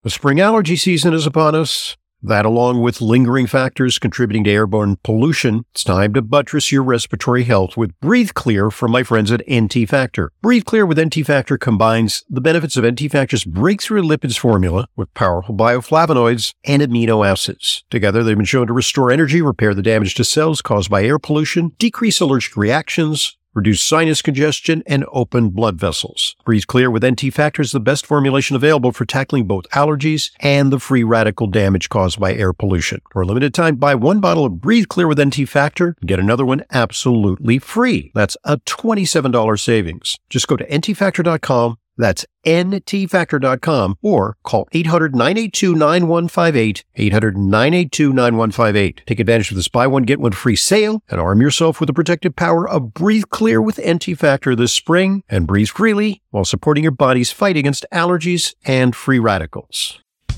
The spring allergy season is upon us. That, along with lingering factors contributing to airborne pollution, it's time to buttress your respiratory health with Breathe Clear from my friends at NT Factor. Breathe Clear with NT Factor combines the benefits of NT Factor's breakthrough lipids formula with powerful bioflavonoids and amino acids. Together, they've been shown to restore energy, repair the damage to cells caused by air pollution, decrease allergic reactions, reduce sinus congestion, and open blood vessels. Breathe Clear with NT Factor is the best formulation available for tackling both allergies and the free radical damage caused by air pollution. For a limited time, buy one bottle of Breathe Clear with NT Factor and get another one absolutely free. That's a $27 savings. Just go to ntfactor.com. That's ntfactor.com or call 800-982-9158, 800-982-9158. Take advantage of this buy one, get one free sale and arm yourself with the protective power of Breathe Clear with NT Factor this spring and breathe freely while supporting your body's fight against allergies and free radicals.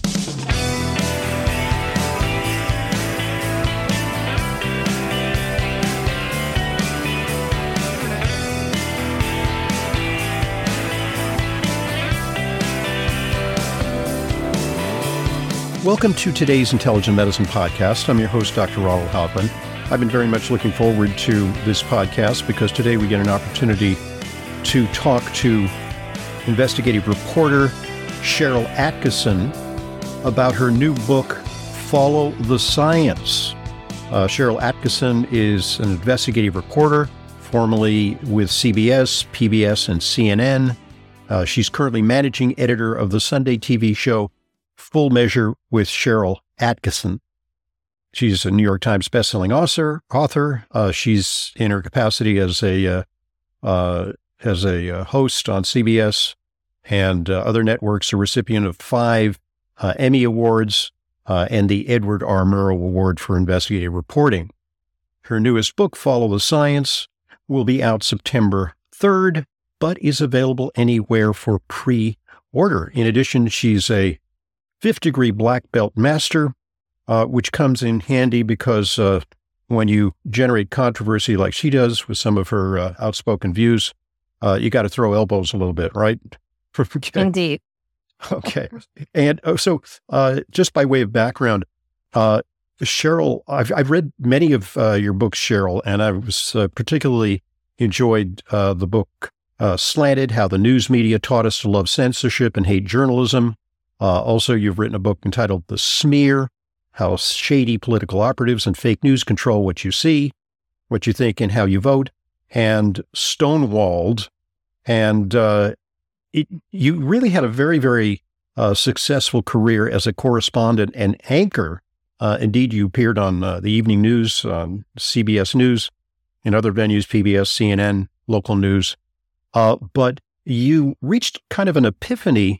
Welcome to today's Intelligent Medicine Podcast. I'm your host, Dr. Ronald Halpern. I've been very much looking forward to this podcast because today we get an opportunity to talk to investigative reporter Sharyl Attkisson about her new book, Follow the Science. Sharyl Attkisson is an investigative reporter, formerly with CBS, PBS, and CNN. She's currently managing editor of the Sunday TV show Full Measure with Sharyl Attkisson. She's a New York Times bestselling author. She's in her capacity as a host on CBS and other networks, a recipient of 5 Emmy Awards and the Edward R. Murrow Award for Investigative Reporting. Her newest book, Follow the Science, will be out September 3rd, but is available anywhere for pre-order. In addition, she's a 5th degree black belt master, which comes in handy because when you generate controversy like she does with some of her outspoken views, you got to throw elbows a little bit, right? Indeed. Okay. And so just by way of background, Sharyl, I've read many of your books, Sharyl, and I was particularly enjoyed the book Slanted, How the News Media Taught Us to Love Censorship and Hate Journalism. Also, you've written a book entitled The Smear, How Shady Political Operatives and Fake News Control What You See, What You Think, and How You Vote, and Stonewalled. And you really had a very, very successful career as a correspondent and anchor. Indeed, you appeared on the evening news, on CBS News, and other venues, PBS, CNN, local news. But you reached kind of an epiphany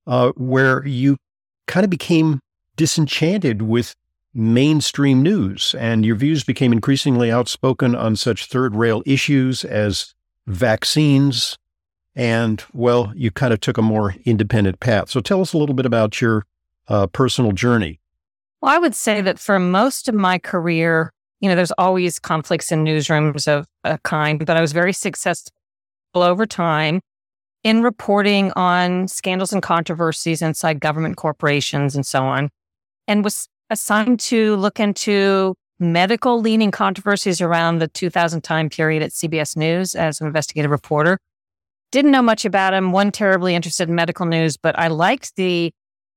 where you kind of became disenchanted with mainstream news, and your views became increasingly outspoken on such third-rail issues as vaccines, and, well, you kind of took a more independent path. So tell us a little bit about your personal journey. Well, I would say that for most of my career, there's always conflicts in newsrooms of a kind, but I was very successful over time in reporting on scandals and controversies inside government corporations and so on, and was assigned to look into medical-leaning controversies around the 2000 time period at CBS News as an investigative reporter. Didn't know much about him, wasn't terribly interested in medical news, but I liked the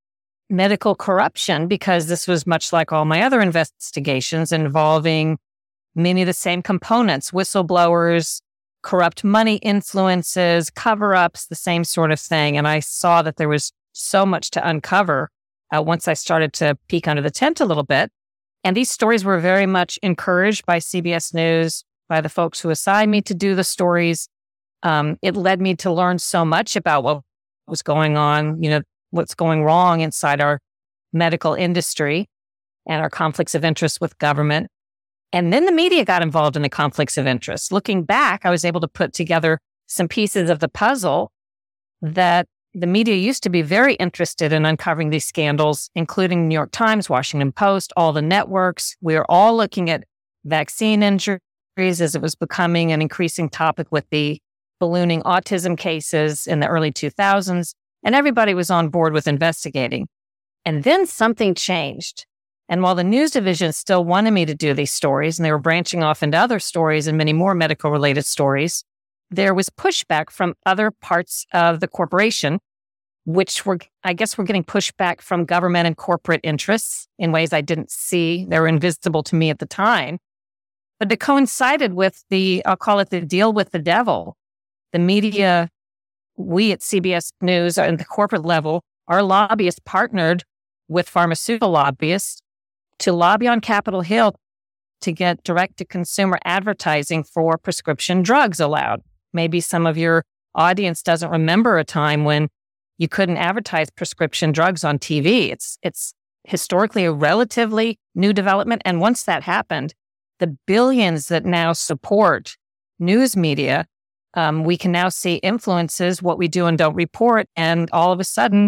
medical corruption because this was much like all my other investigations involving many of the same components, whistleblowers, corrupt money influences, cover-ups, the same sort of thing. And I saw that there was so much to uncover once I started to peek under the tent a little bit. And these stories were very much encouraged by CBS News, by the folks who assigned me to do the stories. It led me to learn so much about what was going on, what's going wrong inside our medical industry and our conflicts of interest with government. And then the media got involved in the conflicts of interest. Looking back, I was able to put together some pieces of the puzzle that the media used to be very interested in uncovering these scandals, including New York Times, Washington Post, all the networks. We were all looking at vaccine injuries as it was becoming an increasing topic with the ballooning autism cases in the early 2000s. And everybody was on board with investigating. And then something changed. And while the news division still wanted me to do these stories, and they were branching off into other stories and many more medical related stories, there was pushback from other parts of the corporation, which were getting pushback from government and corporate interests in ways I didn't see. They were invisible to me at the time. But it coincided with I'll call it the deal with the devil. The media, we at CBS News at the corporate level, our lobbyists partnered with pharmaceutical lobbyists to lobby on Capitol Hill to get direct-to-consumer advertising for prescription drugs allowed. Maybe some of your audience doesn't remember a time when you couldn't advertise prescription drugs on TV. It's historically a relatively new development. And once that happened, the billions that now support news media, we can now see influences what we do and don't report. And all of a sudden,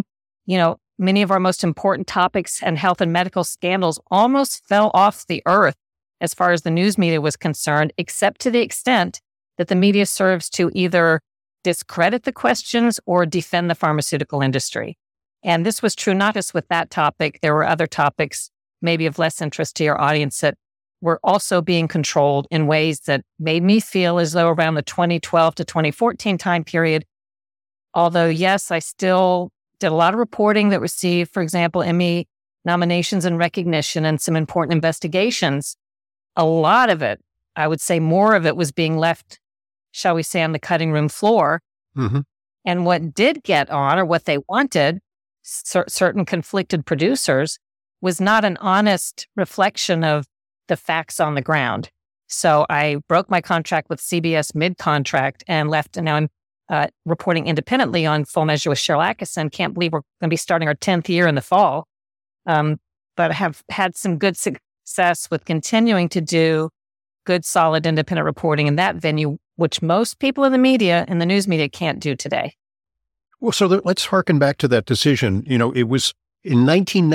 many of our most important topics and health and medical scandals almost fell off the earth as far as the news media was concerned, except to the extent that the media serves to either discredit the questions or defend the pharmaceutical industry. And this was true not just with that topic. There were other topics, maybe of less interest to your audience, that were also being controlled in ways that made me feel as though around the 2012 to 2014 time period, although, yes, I still did a lot of reporting that received, for example, Emmy nominations and recognition and some important investigations. A lot of it, I would say more of it, was being left, shall we say, on the cutting room floor. Mm-hmm. And what did get on, or what they wanted, certain conflicted producers, was not an honest reflection of the facts on the ground. So I broke my contract with CBS mid-contract and left, and now I'm reporting independently on Full Measure with Sharyl Attkisson. Can't believe we're going to be starting our 10th year in the fall. But I have had some good success with continuing to do good, solid, independent reporting in that venue, which most people in the media and the news media can't do today. Well, so let's harken back to that decision. It was in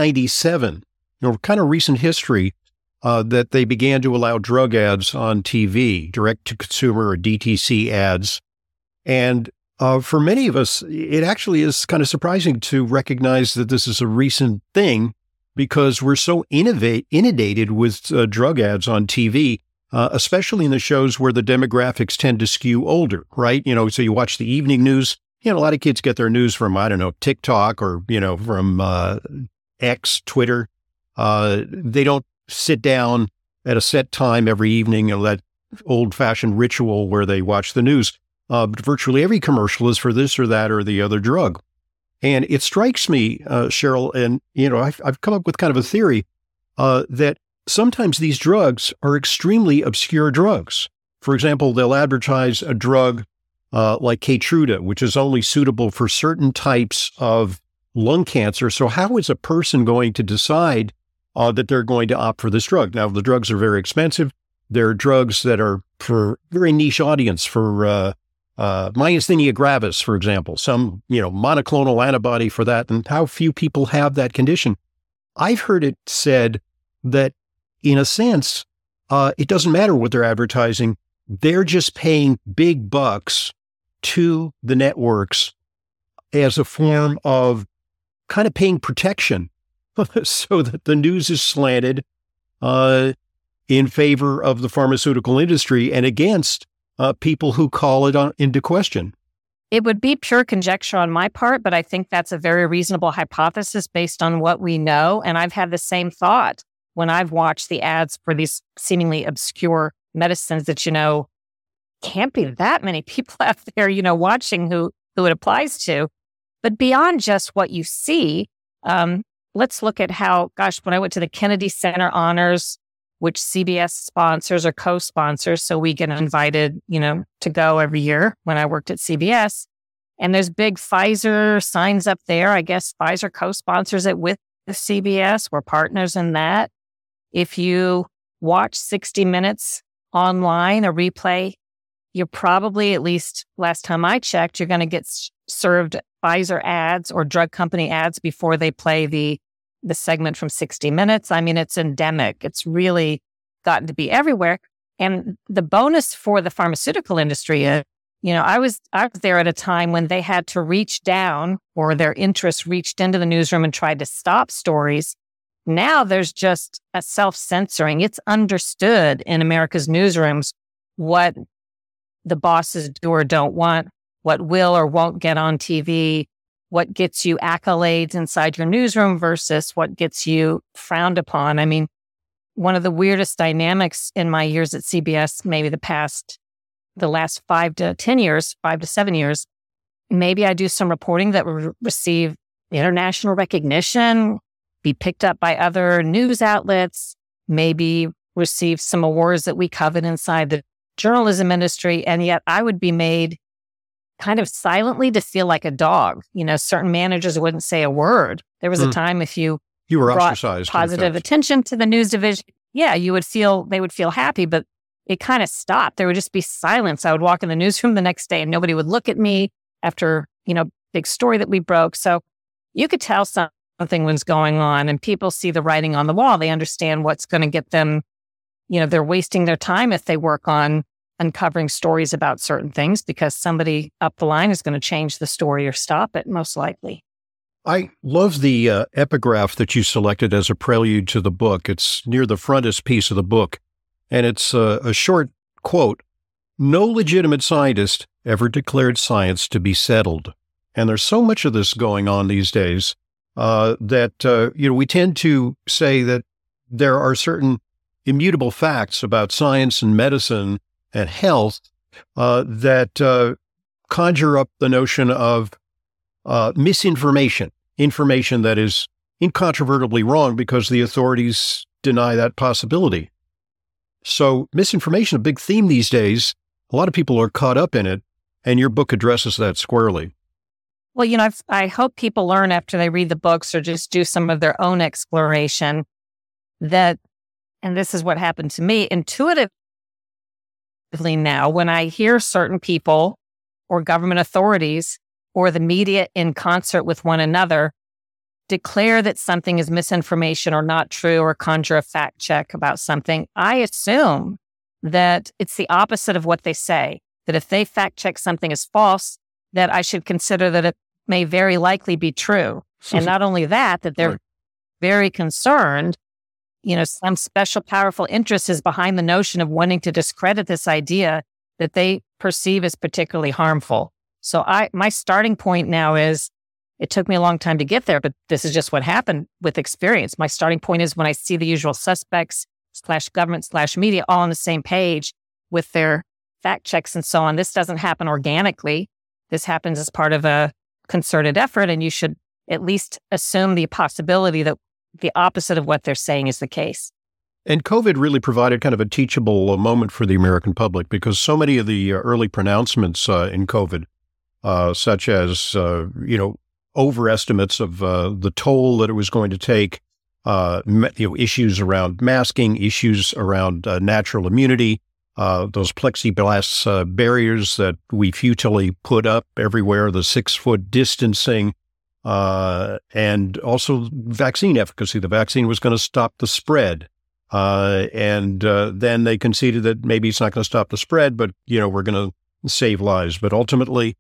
1997, kind of recent history, that they began to allow drug ads on TV, direct-to-consumer or DTC ads. And for many of us, it actually is kind of surprising to recognize that this is a recent thing because we're so inundated with drug ads on TV, especially in the shows where the demographics tend to skew older, right? So you watch the evening news. A lot of kids get their news from, TikTok or, from X, Twitter. They don't sit down at a set time every evening, that old-fashioned ritual where they watch the news. But virtually every commercial is for this or that or the other drug. And it strikes me, Sharyl, and, I've come up with kind of a theory that sometimes these drugs are extremely obscure drugs. For example, they'll advertise a drug like Keytruda, which is only suitable for certain types of lung cancer. So how is a person going to decide that they're going to opt for this drug? Now, the drugs are very expensive. There are drugs that are for very niche audience, for myasthenia gravis, for example, some, monoclonal antibody for that, and how few people have that condition. I've heard it said that, in a sense, it doesn't matter what they're advertising. They're just paying big bucks to the networks as a form of kind of paying protection so that the news is slanted in favor of the pharmaceutical industry and against people who call it into question. It would be pure conjecture on my part, but I think that's a very reasonable hypothesis based on what we know. And I've had the same thought when I've watched the ads for these seemingly obscure medicines that, can't be that many people out there, watching who it applies to. But beyond just what you see, let's look at how, when I went to the Kennedy Center Honors, which CBS sponsors or co-sponsors, so we get invited, to go every year when I worked at CBS. And there's big Pfizer signs up there. I guess Pfizer co-sponsors it with CBS. We're partners in that. If you watch 60 Minutes online, a replay, you're probably, at least last time I checked, you're going to get served Pfizer ads or drug company ads before they play the segment from 60 Minutes. I mean, it's endemic. It's really gotten to be everywhere. And the bonus for the pharmaceutical industry is I was there at a time when they had to reach down, or their interests reached into the newsroom and tried to stop stories. Now there's just a self-censoring. It's understood in America's newsrooms what the bosses do or don't want, what will or won't get on TV, what gets you accolades inside your newsroom versus what gets you frowned upon. I mean, one of the weirdest dynamics in my years at CBS, maybe the last 5 to 7 years, maybe I do some reporting that will receive international recognition, be picked up by other news outlets, maybe receive some awards that we covet inside the journalism industry. And yet I would be made kind of silently to feel like a dog. Certain managers wouldn't say a word. There was a time if you were brought ostracized, positive attention to the news division, they would feel happy, but it kind of stopped. There would just be silence. I would walk in the newsroom the next day and nobody would look at me after, big story that we broke. So you could tell something was going on, and people see the writing on the wall. They understand what's going to get them, they're wasting their time if they work on uncovering stories about certain things, because somebody up the line is going to change the story or stop it, most likely. I love the epigraph that you selected as a prelude to the book. It's near the frontispiece of the book, and it's a short quote: "No legitimate scientist ever declared science to be settled." And there's so much of this going on these days that we tend to say that there are certain immutable facts about science and medicine and health that conjure up the notion of misinformation, information that is incontrovertibly wrong because the authorities deny that possibility. So misinformation, a big theme these days. A lot of people are caught up in it, and your book addresses that squarely. Well, I hope people learn after they read the books or just do some of their own exploration that, and this is what happened to me, intuitively now, when I hear certain people or government authorities or the media in concert with one another declare that something is misinformation or not true or conjure a fact check about something, I assume that it's the opposite of what they say, that if they fact check something as false, that I should consider that it may very likely be true. And not only that they're very concerned, some special powerful interest is behind the notion of wanting to discredit this idea that they perceive as particularly harmful. So my starting point now is, it took me a long time to get there, but this is just what happened with experience. My starting point is when I see the usual suspects /government/media all on the same page with their fact checks and so on. This doesn't happen organically. This happens as part of a concerted effort, and you should at least assume the possibility that the opposite of what they're saying is the case. And COVID really provided kind of a teachable moment for the American public, because so many of the early pronouncements in COVID, such as, overestimates of the toll that it was going to take, issues around masking, issues around natural immunity, those plexiglass barriers that we futilely put up everywhere, the 6-foot distancing, and also vaccine efficacy. The vaccine was going to stop the spread. And then they conceded that maybe it's not going to stop the spread, but, we're going to save lives. But ultimately,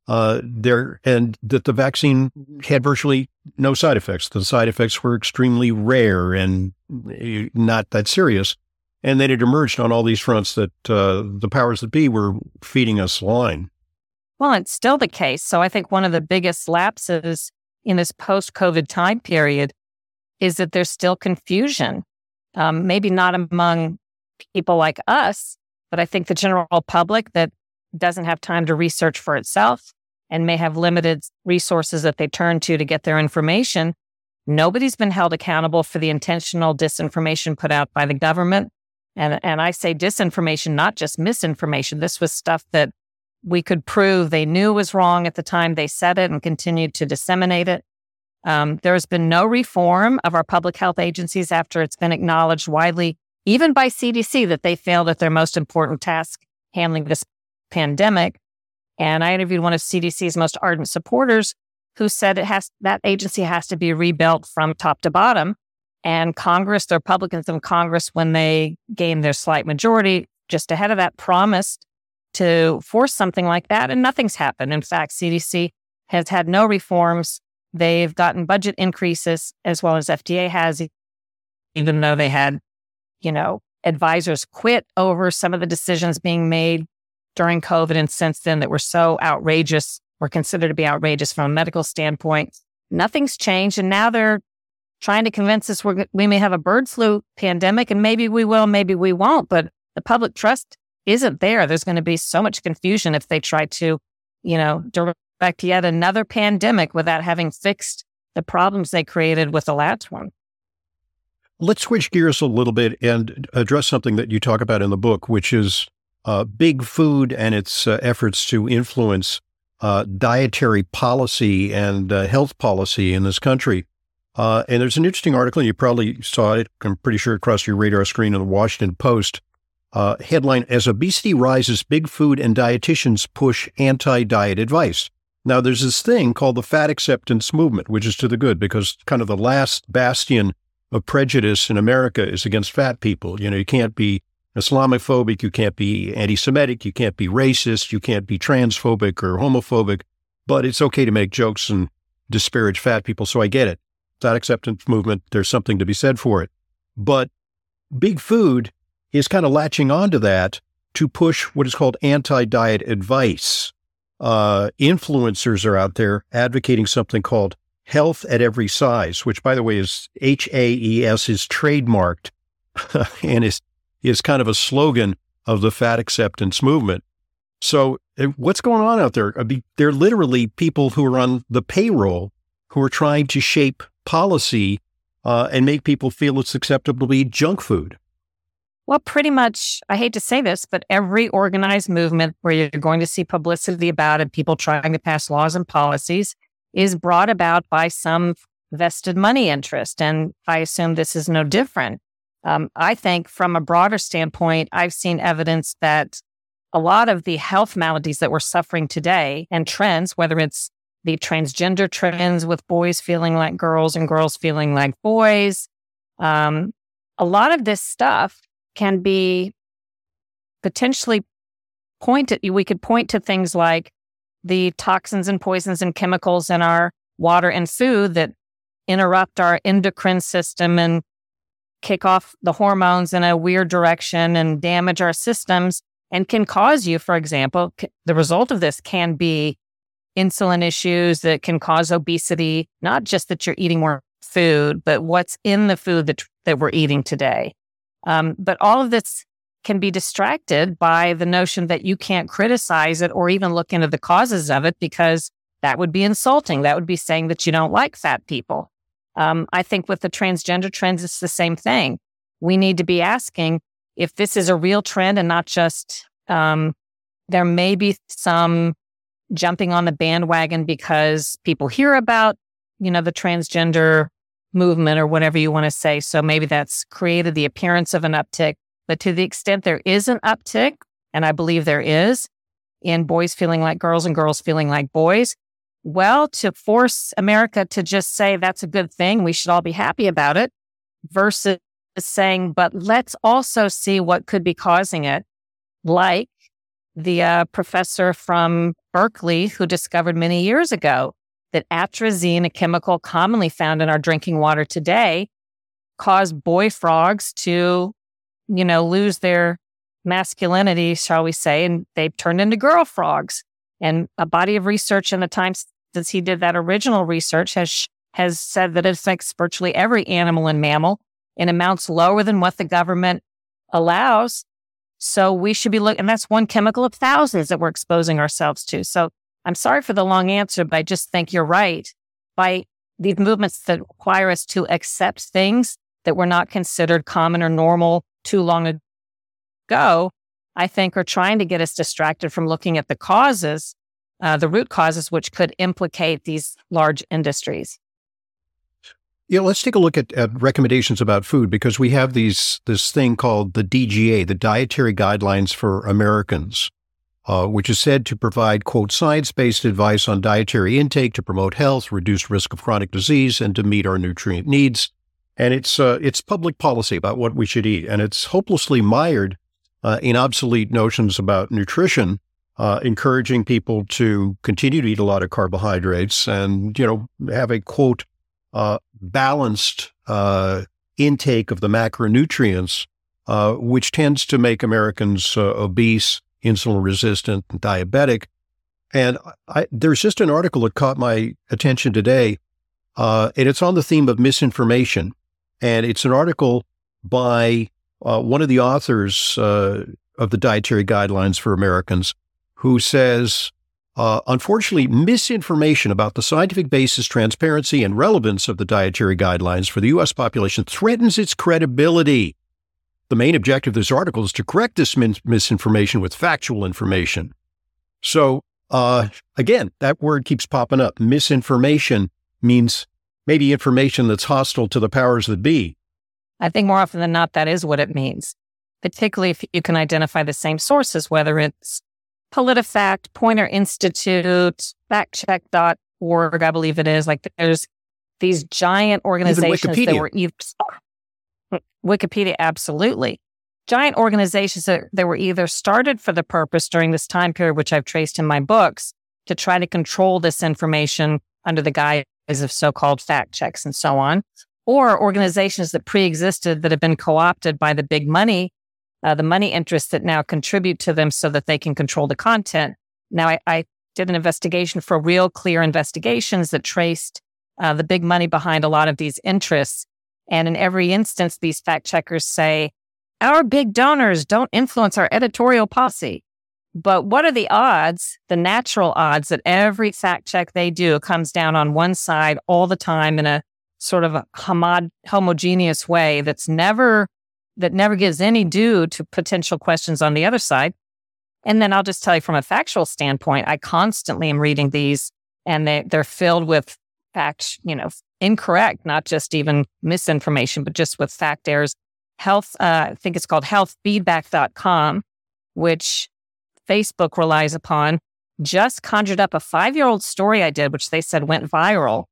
and that the vaccine had virtually no side effects. The side effects were extremely rare and not that serious. And then it emerged on all these fronts that the powers that be were feeding us line. Well, it's still the case. So I think one of the biggest lapses in this post-COVID time period is that there's still confusion. Maybe not among people like us, but I think the general public that doesn't have time to research for itself and may have limited resources that they turn to get their information. Nobody's been held accountable for the intentional disinformation put out by the government. And I say disinformation, not just misinformation. This was stuff that we could prove they knew was wrong at the time they said it and continued to disseminate it. There's been no reform of our public health agencies after it's been acknowledged widely, even by CDC, that they failed at their most important task, handling this pandemic. And I interviewed one of CDC's most ardent supporters who said that agency has to be rebuilt from top to bottom. And Congress, the Republicans in Congress, when they gained their slight majority, just ahead of that, promised to force something like that, and nothing's happened. In fact, CDC has had no reforms. They've gotten budget increases as well as FDA has, even though they had, advisors quit over some of the decisions being made during COVID and since then that were so outrageous or considered to be outrageous from a medical standpoint. Nothing's changed. And now they're trying to convince us we may have a bird flu pandemic, and maybe we will, maybe we won't. But the public trust isn't there. There's going to be so much confusion if they try to, direct yet another pandemic without having fixed the problems they created with the last one. Let's switch gears a little bit and address something that you talk about in the book, which is big food and its efforts to influence dietary policy and health policy in this country. And there's an interesting article, and you probably saw it, I'm pretty sure, across your radar screen in the Washington Post. Headline, As Obesity Rises, Big Food and Dietitians Push Anti-Diet Advice. Now, there's this thing called the fat acceptance movement, which is to the good, because kind of the last bastion of prejudice in America is against fat people. You can't be Islamophobic, you can't be anti-Semitic, you can't be racist, you can't be transphobic or homophobic, but it's okay to make jokes and disparage fat people, so I get it. Fat acceptance movement, there's something to be said for it. But big food is kind of latching onto that to push what is called anti-diet advice. Influencers are out there advocating something called health at every size, which, by the way, is HAES, is trademarked and is kind of a slogan of the fat acceptance movement. So what's going on out there? They're literally people who are on the payroll who are trying to shape policy and make people feel it's acceptable to eat junk food. Well, pretty much, I hate to say this, but every organized movement where you're going to see publicity about it, people trying to pass laws and policies, is brought about by some vested money interest. And I assume this is no different. I think from a broader standpoint, I've seen evidence that a lot of the health maladies that we're suffering today and trends, whether it's the transgender trends with boys feeling like girls and girls feeling like boys, a lot of this stuff can be potentially we could point to things like the toxins and poisons and chemicals in our water and food that interrupt our endocrine system and kick off the hormones in a weird direction and damage our systems and can cause you, for example, the result of this can be insulin issues that can cause obesity, not just that you're eating more food, but what's in the food that we're eating today. But all of this can be distracted by the notion that you can't criticize it or even look into the causes of it, because that would be insulting. That would be saying that you don't like fat people. I think with the transgender trends, it's the same thing. We need to be asking if this is a real trend and not just, there may be some jumping on the bandwagon because people hear about, the transgender movement or whatever you want to say. So maybe that's created the appearance of an uptick. But to the extent there is an uptick, and I believe there is, in boys feeling like girls and girls feeling like boys, well, to force America to just say that's a good thing, we should all be happy about it, versus saying, but let's also see what could be causing it, like the professor from Berkeley who discovered many years ago that atrazine, a chemical commonly found in our drinking water today, caused boy frogs to, lose their masculinity, shall we say, and they turned into girl frogs. And a body of research in the time since he did that original research has said that it affects virtually every animal and mammal in amounts lower than what the government allows. So we should be looking, and that's one chemical of thousands that we're exposing ourselves to. So I'm sorry for the long answer, but I just think you're right. By these movements that require us to accept things that were not considered common or normal too long ago, I think are trying to get us distracted from looking at the causes, the root causes, which could implicate these large industries. Yeah, let's take a look at recommendations about food, because we have this thing called the DGA, the Dietary Guidelines for Americans, which is said to provide, quote, science-based advice on dietary intake to promote health, reduce risk of chronic disease, and to meet our nutrient needs. And it's public policy about what we should eat, and it's hopelessly mired in obsolete notions about nutrition encouraging people to continue to eat a lot of carbohydrates and, have a quote, balanced intake of the macronutrients, which tends to make Americans obese, insulin resistant, and diabetic. And there's just an article that caught my attention today, and it's on the theme of misinformation. And it's an article by one of the authors of the Dietary Guidelines for Americans, who says, unfortunately, misinformation about the scientific basis, transparency, and relevance of the dietary guidelines for the U.S. population threatens its credibility. The main objective of this article is to correct this misinformation with factual information. So, again, that word keeps popping up. Misinformation means maybe information that's hostile to the powers that be. I think more often than not, that is what it means, particularly if you can identify the same sources, whether it's PolitiFact, Poynter Institute, factcheck.org, I believe it is. Like, there's these giant organizations that were Wikipedia, absolutely. Giant organizations that were either started for the purpose during this time period, which I've traced in my books, to try to control this information under the guise of so-called fact checks and so on, or organizations that pre-existed that have been co-opted by the big money, the money interests that now contribute to them so that they can control the content. Now, I did an investigation for Real Clear Investigations that traced the big money behind a lot of these interests. And in every instance, these fact checkers say, our big donors don't influence our editorial policy. But what are the odds, the natural odds, that every fact check they do comes down on one side all the time in a sort of a homogeneous way that never gives any due to potential questions on the other side? And then I'll just tell you from a factual standpoint, I constantly am reading these, and they're filled with facts, incorrect, not just even misinformation, but just with fact errors. I think it's called healthfeedback.com, which Facebook relies upon, just conjured up a 5-year-old story I did, which they said went viral,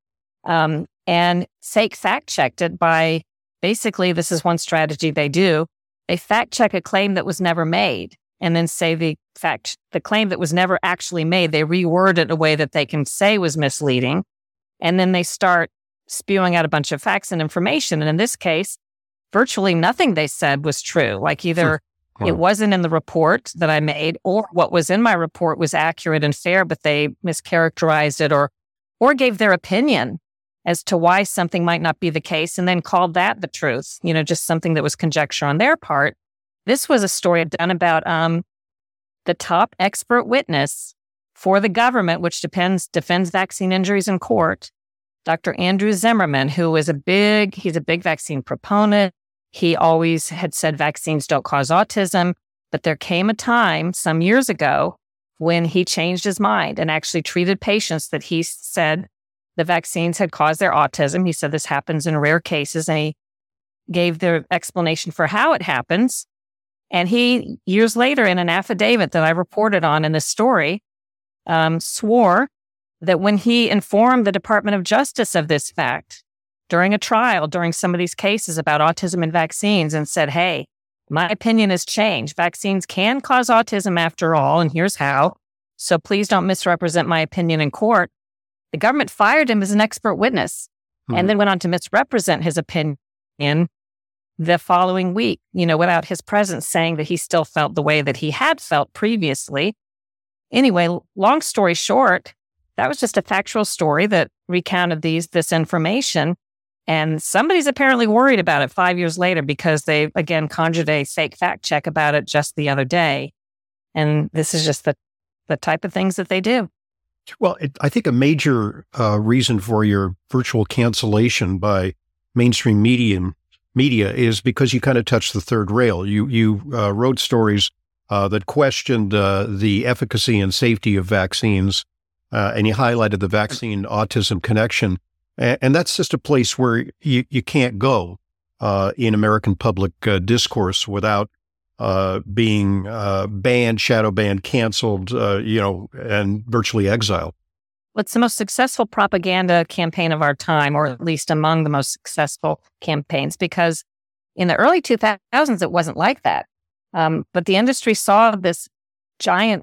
and fake fact checked it by, basically, this is one strategy they do. They fact check a claim that was never made, and then say the claim that was never actually made, they reword it in a way that they can say was misleading. And then they start spewing out a bunch of facts and information. And in this case, virtually nothing they said was true. Like, either it wasn't in the report that I made, or what was in my report was accurate and fair, but they mischaracterized it or gave their opinion as to why something might not be the case, and then called that the truth, just something that was conjecture on their part. This was a story I've done about the top expert witness for the government, which defends vaccine injuries in court, Dr. Andrew Zimmerman, who is he's a big vaccine proponent. He always had said vaccines don't cause autism, but there came a time some years ago when he changed his mind and actually treated patients that he said the vaccines had caused their autism. He said this happens in rare cases, and he gave the explanation for how it happens. And he, years later, in an affidavit that I reported on in this story, swore that when he informed the Department of Justice of this fact during a trial, during some of these cases about autism and vaccines, and said, hey, my opinion has changed. Vaccines can cause autism after all, and here's how. So please don't misrepresent my opinion in court. The government fired him as an expert witness, and then went on to misrepresent his opinion the following week, without his presence, saying that he still felt the way that he had felt previously. Anyway, long story short, that was just a factual story that recounted this information. And somebody's apparently worried about it 5 years later, because they, again, conjured a fake fact check about it just the other day. And this is just the type of things that they do. Well, I think a major reason for your virtual cancellation by mainstream media is because you kind of touched the third rail. You wrote stories that questioned the efficacy and safety of vaccines, and you highlighted the vaccine autism connection. And that's just a place where you can't go in American public discourse without being banned, shadow banned, canceled, and virtually exiled. Well, it's the most successful propaganda campaign of our time, or at least among the most successful campaigns, because in the early 2000s, it wasn't like that. But the industry saw this giant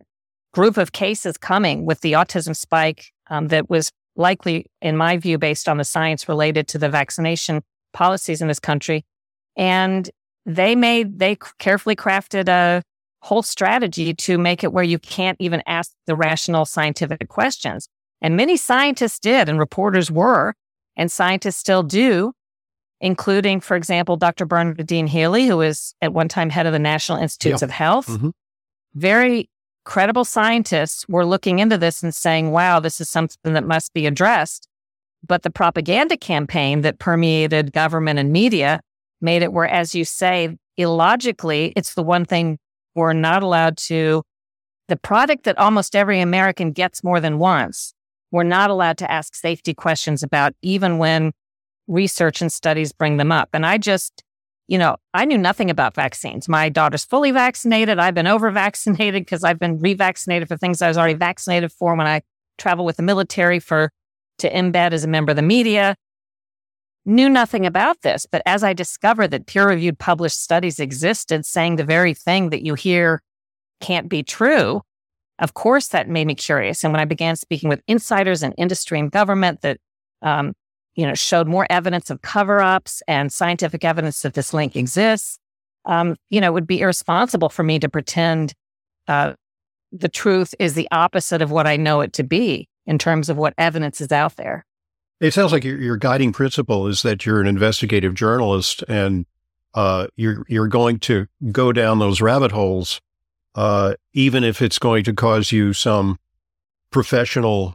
group of cases coming with the autism spike that was likely, in my view, based on the science related to the vaccination policies in this country. And they carefully crafted a whole strategy to make it where you can't even ask the rational scientific questions. And many scientists did, and reporters were, and scientists still do, including, for example, Dr. Bernadine Healy, who was at one time head of the National Institutes of Health. Mm-hmm. Very credible scientists were looking into this and saying, wow, this is something that must be addressed. But the propaganda campaign that permeated government and media made it where, as you say, illogically, it's the one thing we're not allowed to, the product that almost every American gets more than once, we're not allowed to ask safety questions about, even when research and studies bring them up. And I just, I knew nothing about vaccines. My daughter's fully vaccinated. I've been over-vaccinated because I've been revaccinated for things I was already vaccinated for when I travel with the military to embed as a member of the media. Knew nothing about this. But as I discovered that peer-reviewed published studies existed saying the very thing that you hear can't be true, of course that made me curious. And when I began speaking with insiders in industry and government that showed more evidence of cover-ups and scientific evidence that this link exists, it would be irresponsible for me to pretend the truth is the opposite of what I know it to be in terms of what evidence is out there. It sounds like your guiding principle is that you're an investigative journalist, and you're going to go down those rabbit holes, even if it's going to cause you some professional,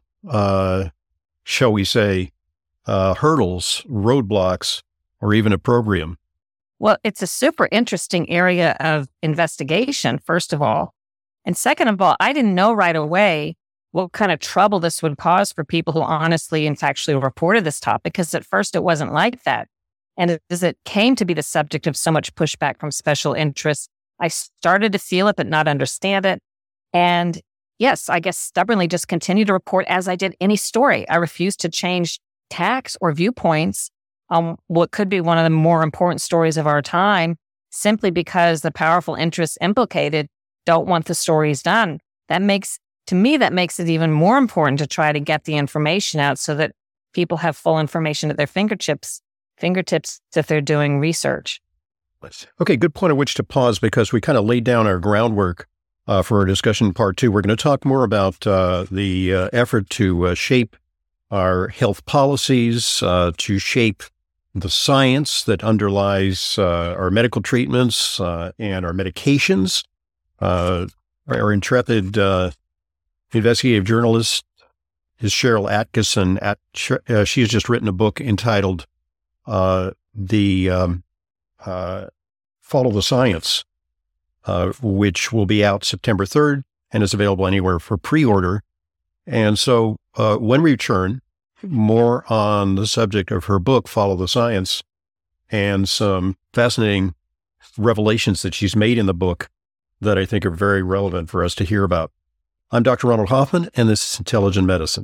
shall we say, hurdles, roadblocks, or even opprobrium. Well, it's a super interesting area of investigation, first of all. And second of all, I didn't know right away what kind of trouble this would cause for people who honestly and factually reported this topic, because at first it wasn't like that. And as it came to be the subject of so much pushback from special interests, I started to feel it but not understand it. And yes, I guess stubbornly just continued to report as I did any story. I refused to change tacks or viewpoints on what could be one of the more important stories of our time, simply because the powerful interests implicated don't want the stories done. That makes it even more important to try to get the information out so that people have full information at their fingertips if they're doing research. Okay, good point at which to pause, because we kind of laid down our groundwork for our discussion in part two. We're going to talk more about the effort to shape our health policies, to shape the science that underlies our medical treatments and our medications. Our intrepid investigative journalist is Sharyl Attkisson. She has just written a book entitled Follow the Science, which will be out September 3rd and is available anywhere for pre-order. And so when we return, more on the subject of her book, Follow the Science, and some fascinating revelations that she's made in the book that I think are very relevant for us to hear about. I'm Dr. Ronald Hoffman, and this is Intelligent Medicine.